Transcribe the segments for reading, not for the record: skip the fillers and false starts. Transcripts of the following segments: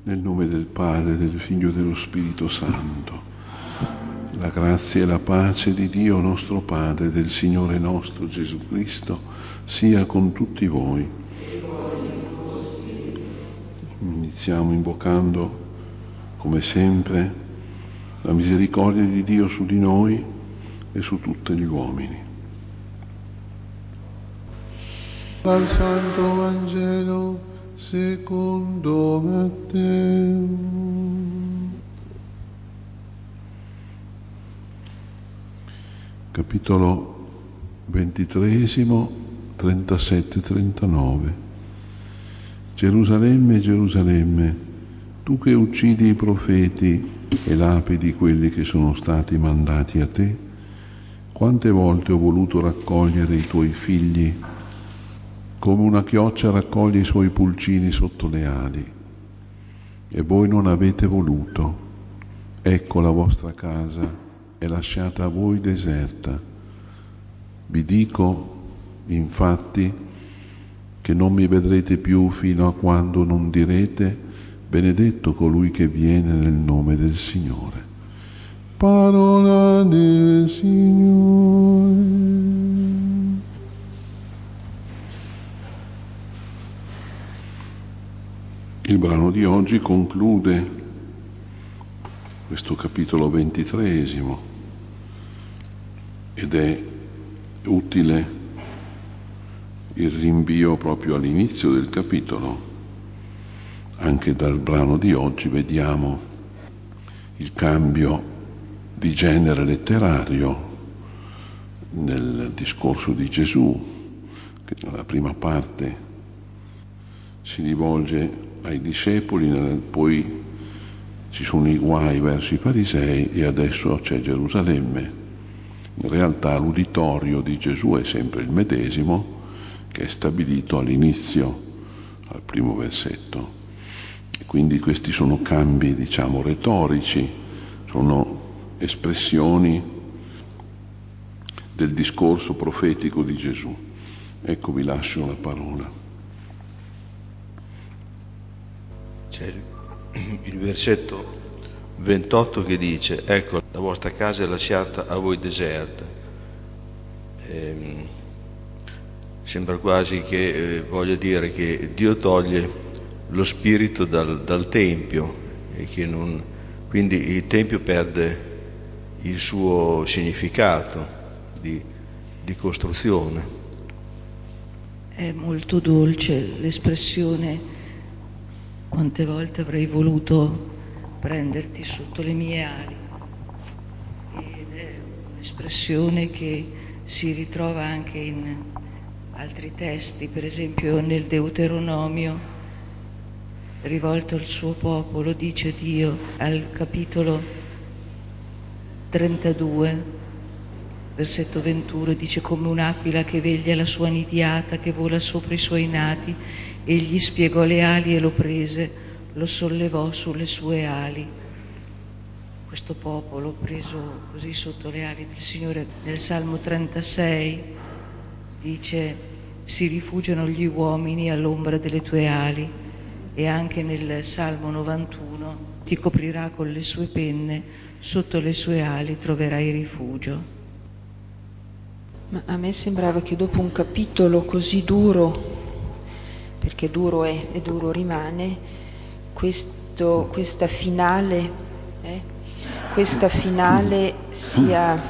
Nel nome del Padre, del Figlio e dello Spirito Santo. La grazia e la pace di Dio nostro Padre, del Signore nostro Gesù Cristo, sia con tutti voi. Iniziamo invocando, come sempre, la misericordia di Dio su di noi e su tutti gli uomini. Dal Santo Vangelo secondo Matteo. Capitolo 23, 37-39. Gerusalemme, Gerusalemme, tu che uccidi i profeti e lapidi quelli che sono stati mandati a te, quante volte ho voluto raccogliere i tuoi figli, come una chioccia raccoglie i suoi pulcini sotto le ali, e voi non avete voluto. Ecco la vostra casa è lasciata a voi deserta. Vi dico, infatti, che non mi vedrete più fino a quando non direte: benedetto colui che viene nel nome del Signore. Parola del Signore. Il brano di oggi conclude questo capitolo 23 ed è utile il rinvio proprio all'inizio del capitolo. Anche dal brano di oggi vediamo il cambio di genere letterario nel discorso di Gesù, che nella prima parte si rivolge ai discepoli, poi ci sono i guai verso i farisei e adesso c'è Gerusalemme. In realtà l'uditorio di Gesù è sempre il medesimo, che è stabilito all'inizio, al primo versetto. E quindi questi sono cambi, retorici, sono espressioni del discorso profetico di Gesù. Ecco, vi lascio la parola. C'è il versetto 28 che dice: ecco, la vostra casa è lasciata a voi deserta. Sembra quasi che voglia dire che Dio toglie lo spirito dal Tempio e che quindi il Tempio perde il suo significato di costruzione. È molto dolce l'espressione: quante volte avrei voluto prenderti sotto le mie ali. Ed è un'espressione che si ritrova anche in altri testi, per esempio nel Deuteronomio, rivolto al suo popolo, dice Dio al capitolo 32, versetto 21, dice: come un'aquila che veglia la sua nidiata, che vola sopra i suoi nati, egli spiegò le ali e lo prese, lo sollevò sulle sue ali. Questo popolo preso così sotto le ali del Signore, nel Salmo 36 dice: si rifugiano gli uomini all'ombra delle tue ali, e anche nel Salmo 91: ti coprirà con le sue penne, sotto le sue ali troverai rifugio. Ma a me sembrava che dopo un capitolo così duro, perché duro è e duro rimane, questa finale sia,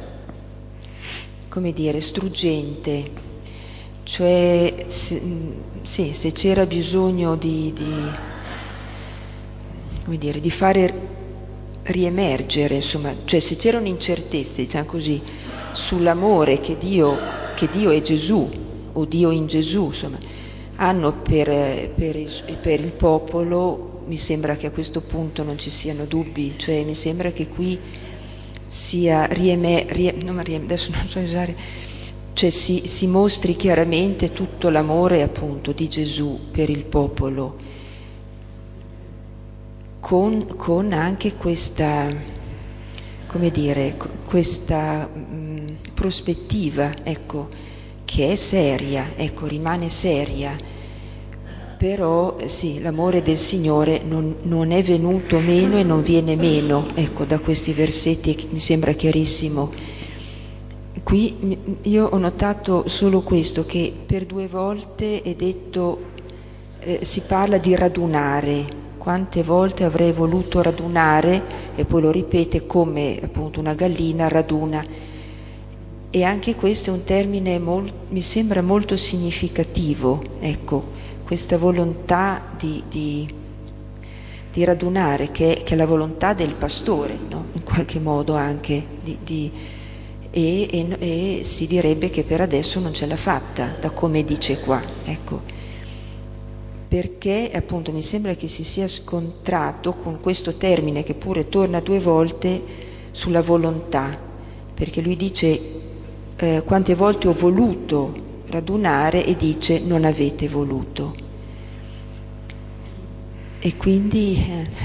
come dire, struggente. Cioè, se c'era bisogno di fare riemergere, insomma, cioè se c'era un'incertezza, diciamo così, sull'amore che Dio e Gesù, o Dio in Gesù, insomma, hanno per il popolo, mi sembra che a questo punto non ci siano dubbi. Cioè mi sembra che qui sia adesso non so usare, cioè si mostri chiaramente tutto l'amore appunto di Gesù per il popolo, con anche questa, come dire, questa prospettiva, ecco, che è seria, ecco, rimane seria, però sì, l'amore del Signore non è venuto meno e non viene meno, ecco, da questi versetti mi sembra chiarissimo. Qui io ho notato solo questo, che per 2 volte è detto, si parla di radunare. Quante volte avrei voluto radunare, e poi lo ripete come appunto una gallina raduna. E anche questo è un termine mi sembra molto significativo, ecco, questa volontà di radunare, che è la volontà del pastore, no? In qualche modo anche, e si direbbe che per adesso non ce l'ha fatta, da come dice qua, ecco. Perché appunto mi sembra che si sia scontrato con questo termine che pure torna 2 volte sulla volontà, perché lui dice quante volte ho voluto radunare e dice non avete voluto. E quindi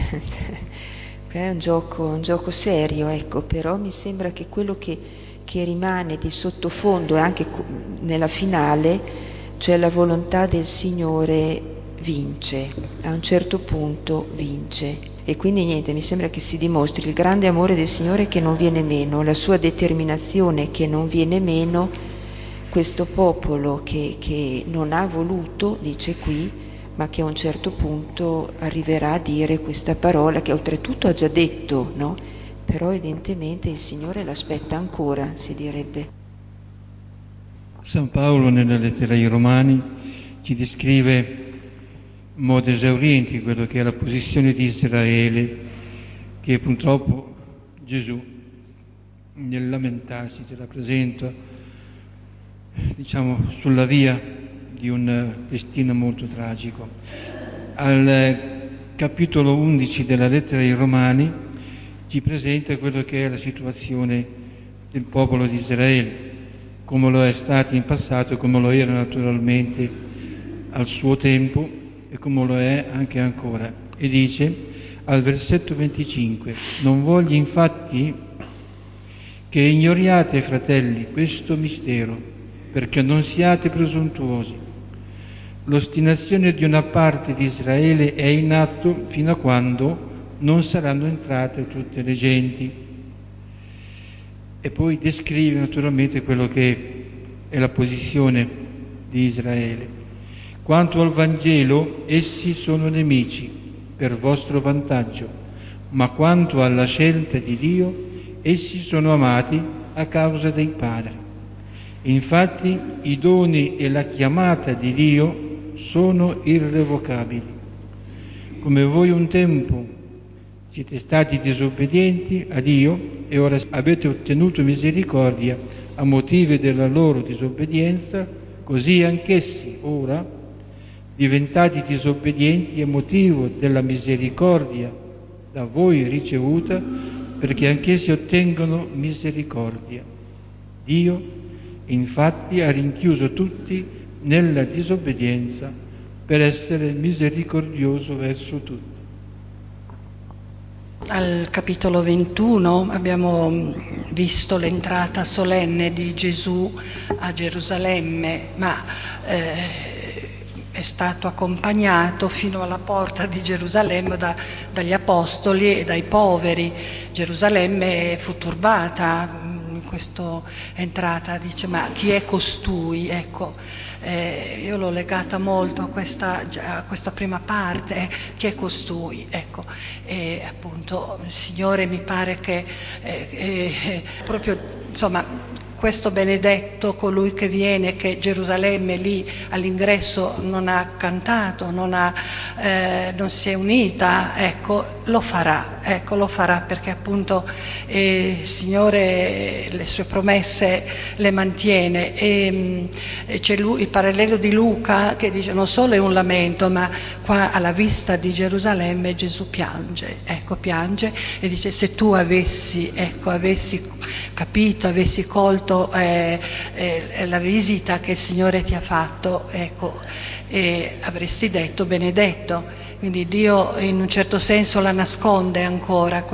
è un gioco serio, ecco, però mi sembra che quello che rimane di sottofondo e anche nella finale, cioè la volontà del Signore vince, a un certo punto vince. E quindi niente, mi sembra che si dimostri il grande amore del Signore che non viene meno, la sua determinazione che non viene meno, questo popolo che non ha voluto, dice qui, ma che a un certo punto arriverà a dire questa parola che oltretutto ha già detto, no? Però evidentemente il Signore l'aspetta ancora, si direbbe. San Paolo nella lettera ai Romani ci descrive in modo esauriente quello che è la posizione di Israele, che purtroppo Gesù nel lamentarsi ci rappresenta, diciamo, sulla via di un destino molto tragico. Al capitolo 11 della lettera ai Romani ci presenta quello che è la situazione del popolo di Israele, come lo è stato in passato, come lo era naturalmente al suo tempo e come lo è anche ancora. E dice al versetto 25: non voglio infatti che ignoriate, fratelli, questo mistero, perché non siate presuntuosi. L'ostinazione di una parte di Israele è in atto fino a quando non saranno entrate tutte le genti. E poi descrive naturalmente quello che è la posizione di Israele. Quanto al Vangelo, essi sono nemici per vostro vantaggio, ma quanto alla scelta di Dio, essi sono amati a causa dei padri. Infatti i doni e la chiamata di Dio sono irrevocabili. Come voi un tempo siete stati disobbedienti a Dio e ora avete ottenuto misericordia a motivo della loro disobbedienza, così anch'essi ora, diventati disobbedienti a motivo della misericordia da voi ricevuta, perché anch'essi ottengono misericordia. Dio, infatti, ha rinchiuso tutti nella disobbedienza per essere misericordioso verso tutti. Al capitolo 21 abbiamo visto l'entrata solenne di Gesù a Gerusalemme, ma è stato accompagnato fino alla porta di Gerusalemme dagli apostoli e dai poveri. Gerusalemme fu turbata in questa entrata, dice: ma chi è costui? Ecco, io l'ho legata molto a questa prima parte, chi è costui? Ecco, e appunto il Signore mi pare che proprio, insomma, questo benedetto, colui che viene, che Gerusalemme lì all'ingresso non ha cantato, non si è unita, ecco, lo farà perché appunto il Signore le sue promesse le mantiene. E c'è il parallelo di Luca che dice: non solo è un lamento, ma qua alla vista di Gerusalemme Gesù piange e dice: se tu avessi capito, avessi colto la visita che il Signore ti ha fatto, ecco, e avresti detto benedetto. Quindi Dio in un certo senso la nasconde ancora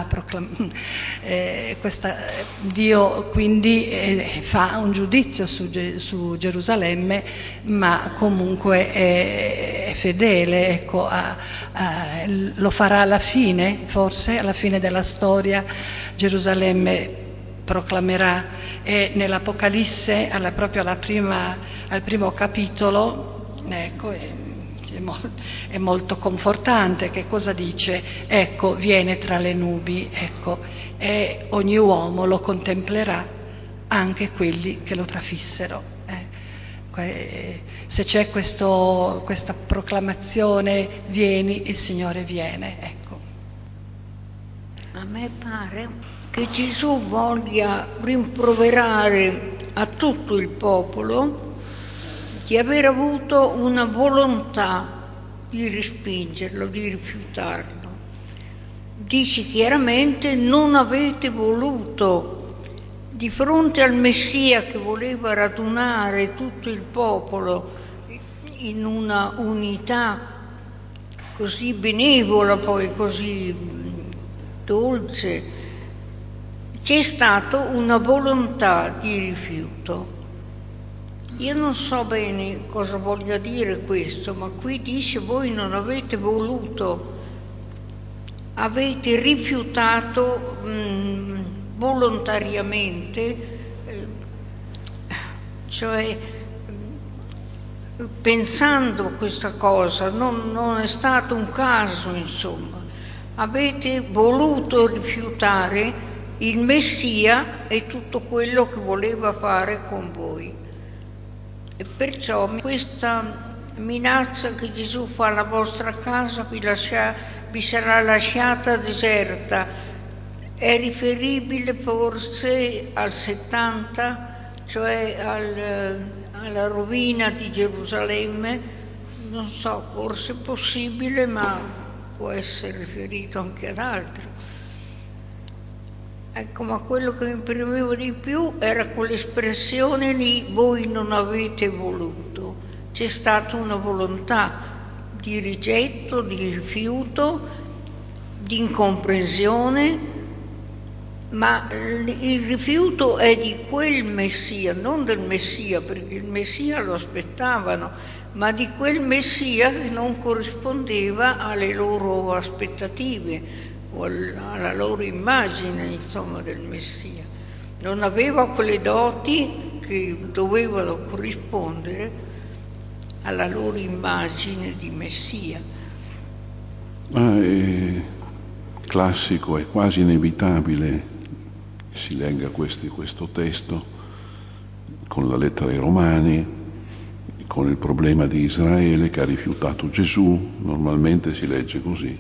Dio quindi fa un giudizio su Gerusalemme, ma comunque è fedele, ecco, lo farà alla fine, forse alla fine della storia Gerusalemme proclamerà, e nell'Apocalisse al primo capitolo, ecco, è molto confortante. Che cosa dice? Ecco, viene tra le nubi, ecco, e ogni uomo lo contemplerà, anche quelli che lo trafissero. Se c'è questa proclamazione, vieni, il Signore viene, ecco. A me pare che Gesù voglia rimproverare a tutto il popolo di aver avuto una volontà di respingerlo, di rifiutarlo. Dice chiaramente: non avete voluto, di fronte al Messia che voleva radunare tutto il popolo in una unità così benevola, poi così dolce, c'è stata una volontà di rifiuto. Io non so bene cosa voglia dire questo, ma qui dice: voi non avete voluto, avete rifiutato volontariamente, cioè pensando questa cosa, non è stato un caso, insomma. Avete voluto rifiutare il Messia e tutto quello che voleva fare con voi. E perciò questa minaccia che Gesù fa: la vostra casa vi sarà lasciata deserta, è riferibile forse al 70, cioè alla rovina di Gerusalemme. Non so, forse è possibile, ma può essere riferito anche ad altro. Ecco, ma quello che mi premeva di più era quell'espressione lì: voi non avete voluto. C'è stata una volontà di rigetto, di rifiuto, di incomprensione, ma il rifiuto è di quel Messia, non del Messia, perché il Messia lo aspettavano, ma di quel Messia che non corrispondeva alle loro aspettative o alla loro immagine, insomma, del Messia. Non aveva quelle doti che dovevano corrispondere alla loro immagine di Messia. È classico, è quasi inevitabile che si legga questo testo con la lettera ai Romani, con il problema di Israele che ha rifiutato Gesù. Normalmente si legge così.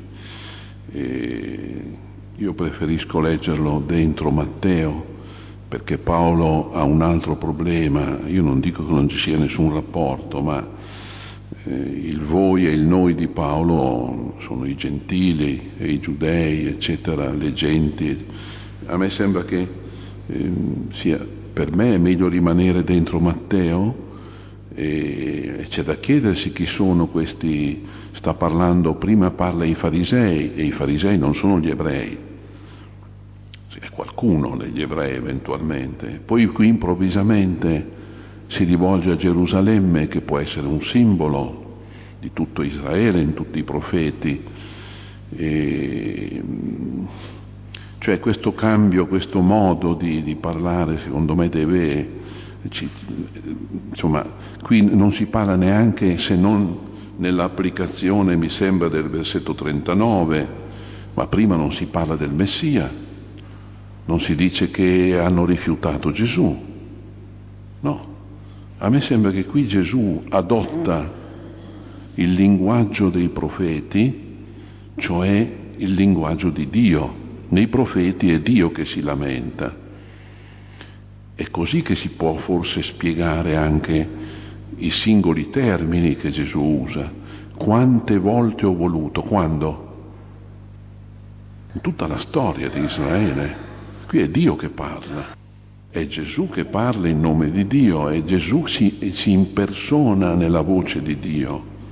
Io preferisco leggerlo dentro Matteo, perché Paolo ha un altro problema. Io non dico che non ci sia nessun rapporto, ma il voi e il noi di Paolo sono i gentili e i giudei, eccetera, le genti. A me sembra che per me è meglio rimanere dentro Matteo, e c'è da chiedersi chi sono questi. Sta parlando, prima parla ai farisei, e i farisei non sono gli ebrei, è qualcuno degli ebrei eventualmente. Poi qui improvvisamente si rivolge a Gerusalemme, che può essere un simbolo di tutto Israele, in tutti i profeti. Cioè questo cambio, questo modo di parlare, secondo me insomma, qui non si parla neanche, se non nell'applicazione, mi sembra, del versetto 39, ma prima non si parla del Messia, non si dice che hanno rifiutato Gesù. No, a me sembra che qui Gesù adotta il linguaggio dei profeti, cioè il linguaggio di Dio. Nei profeti è Dio che si lamenta. È così che si può forse spiegare anche i singoli termini che Gesù usa. Quante volte ho voluto? Quando? In tutta la storia di Israele. Qui è Dio che parla. È Gesù che parla in nome di Dio, e Gesù si impersona nella voce di Dio.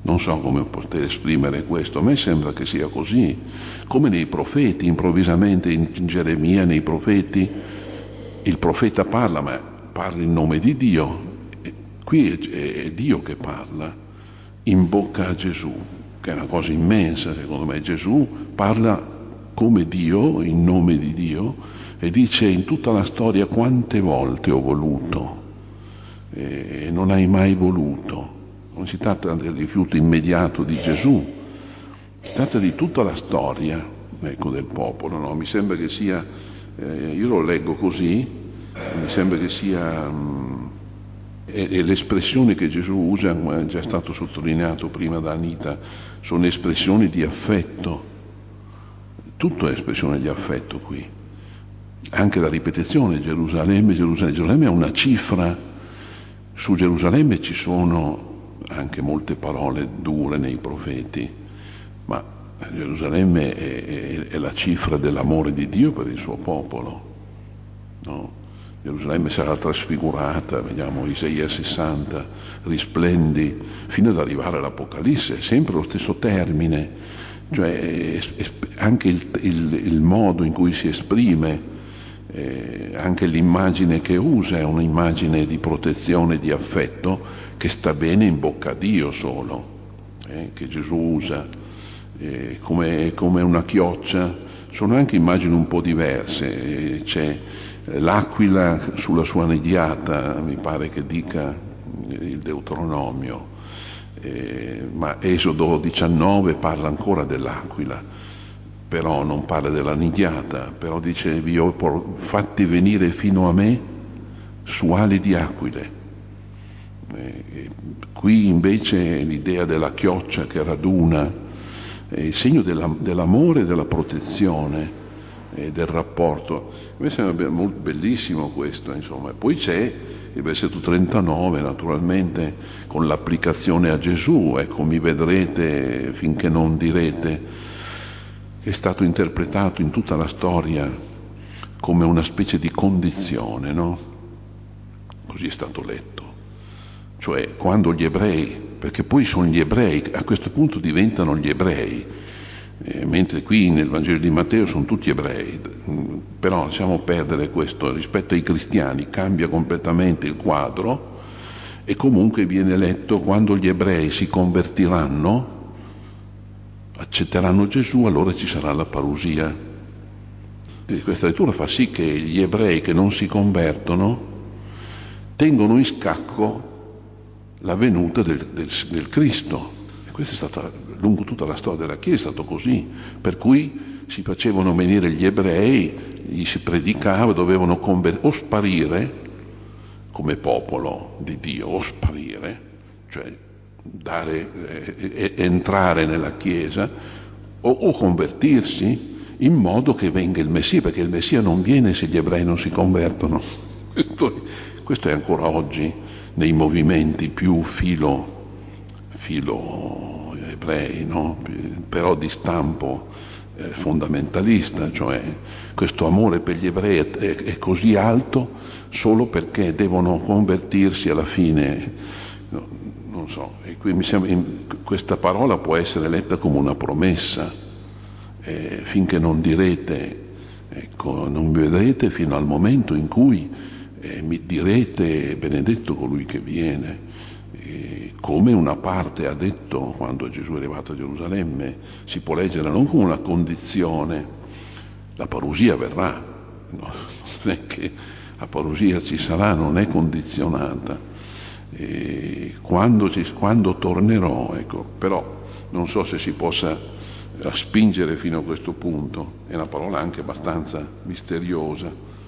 Non so come poter esprimere questo, a me sembra che sia così, come nei profeti, improvvisamente in Geremia, nei profeti, il profeta parla, ma parla in nome di Dio. Qui è Dio che parla, in bocca a Gesù, che è una cosa immensa secondo me. Gesù parla come Dio, in nome di Dio, e dice: in tutta la storia quante volte ho voluto e non hai mai voluto. Non si tratta del rifiuto immediato di Gesù, si tratta di tutta la storia, ecco, del popolo, no? Mi sembra che sia, io lo leggo così, mi sembra che sia, e le espressioni che Gesù usa, come è già stato sottolineato prima da Anita, sono espressioni di affetto, tutto è espressione di affetto qui, anche la ripetizione, Gerusalemme, Gerusalemme, Gerusalemme è una cifra, su Gerusalemme ci sono anche molte parole dure nei profeti, ma Gerusalemme è la cifra dell'amore di Dio per il suo popolo, no? Gerusalemme sarà trasfigurata, vediamo Isaia 60, risplendi, fino ad arrivare all'Apocalisse, è sempre lo stesso termine, cioè anche il modo in cui si esprime, anche l'immagine che usa è un'immagine di protezione, di affetto, che sta bene in bocca a Dio solo, che Gesù usa, come una chioccia. Sono anche immagini un po' diverse, c'è l'aquila sulla sua nidiata, mi pare che dica il Deuteronomio, ma Esodo 19 parla ancora dell'aquila, però non parla della nidiata, però dice: vi ho fatti venire fino a me su ali di aquile. Qui invece l'idea della chioccia che raduna è il segno dell'amore e della protezione, del rapporto. A me sembra molto bellissimo questo, insomma. E poi c'è il versetto 39, naturalmente, con l'applicazione a Gesù: ecco, mi vedrete finché non direte, che è stato interpretato in tutta la storia come una specie di condizione, no? Così è stato letto. Cioè, quando gli ebrei, perché poi sono gli ebrei, a questo punto diventano gli ebrei, mentre qui nel Vangelo di Matteo sono tutti ebrei, però lasciamo perdere questo, rispetto ai cristiani cambia completamente il quadro, e comunque viene letto: quando gli ebrei si convertiranno, accetteranno Gesù, allora ci sarà la parusia. E questa lettura fa sì che gli ebrei che non si convertono tengono in scacco la venuta del Cristo. E questa è stata, lungo tutta la storia della Chiesa, è stato così, per cui si facevano venire gli ebrei, gli si predicava, dovevano o sparire come popolo di Dio, o sparire, cioè entrare nella Chiesa, o convertirsi, in modo che venga il Messia, perché il Messia non viene se gli ebrei non si convertono. Questo è ancora oggi nei movimenti più filo ebrei, no? Però di stampo fondamentalista, cioè questo amore per gli ebrei è così alto solo perché devono convertirsi alla fine, no, non so, e qui mi sembra questa parola può essere letta come una promessa, finché non direte, ecco, non mi vedrete fino al momento in cui mi direte: benedetto colui che viene. Come una parte ha detto quando Gesù è arrivato a Gerusalemme, si può leggere non come una condizione, la parusia verrà, no? Non è che la parusia ci sarà, non è condizionata, quando tornerò, ecco. Però non so se si possa spingere fino a questo punto, è una parola anche abbastanza misteriosa.